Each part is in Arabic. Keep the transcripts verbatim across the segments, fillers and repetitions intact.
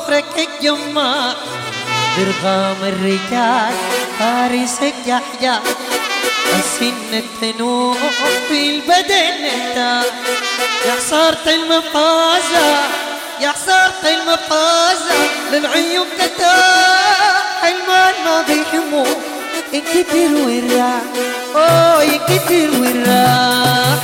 مهرك الجماع برغام الرجال فارسك يحيى السن التنوب في البدن انت يا خسارة المفازة يا خسارة المفازة للعيون كتاح المال ما بيهمه ينكتر ويراح اوه ينكتر ويراح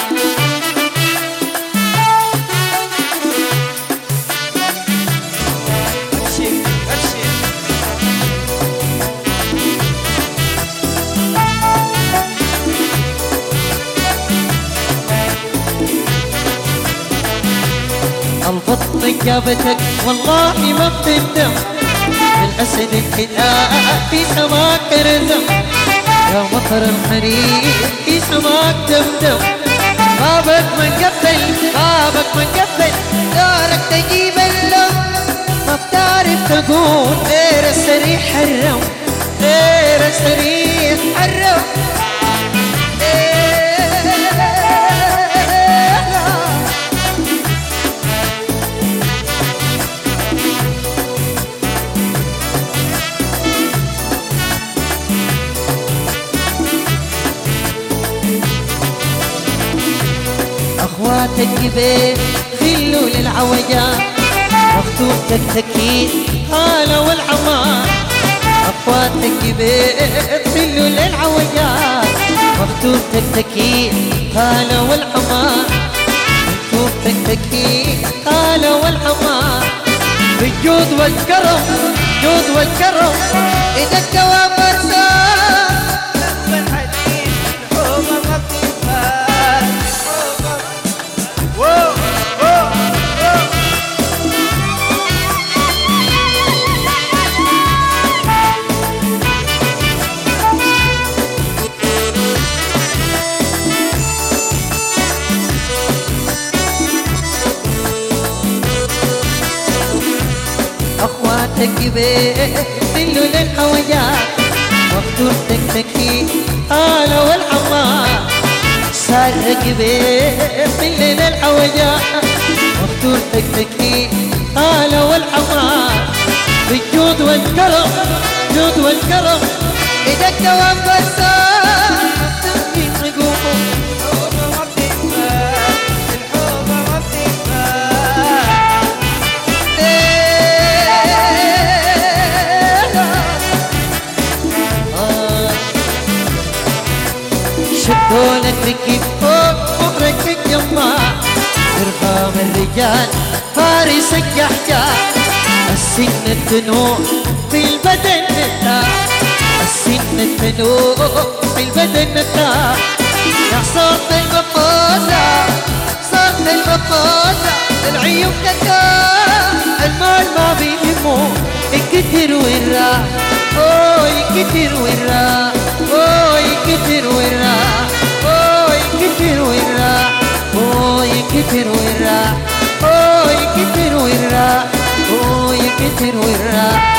البط جابتك والله ما بتندم الأسد الكتاب في سماك رزم يا مطر الحريق في سماك دمدم بابك من قبل بابك من قبل دارك تجيب اللم ما بتعرف تقول غير السريح حرم غير السريح حرم اخواتك جبين خلوا للعوجات مخطوبتك تكيد قالوا والعمار اخواتك جبين خلوا للعوجات مخطوبتك تكيد قالوا والعمار مخطوبتك تكيد قالوا والعمار بالجود والكرم جود والكرم اذا الدوام مرسال بالحديد الحومه مكتوبه اخواتك جبين خلوا للحوجات مخطوبتك تكيد قالوا والعمار سارة جبين خلوا للحوجات مخطوبتك تكيد قالوا والعمار بالجود والكرم جود والكرم اذا الدوام بسام تبكي نقوم شدولك ركب فوق مهرك الجماع برغام الرجال فارسك يحجار السن التنوع في البدن نتاع السن التنوع في البدن نتاع يا صوت المفازة صوت المفازة العيون كتاع المال ما بيهمه ينكتر ويراح اوه ينكتر ويراح اوه ينكتر ويراح اوه ينكتر ويراح اوه ينكتر ويراح اوه ينكتر ويراح اوه ينكتر ويراح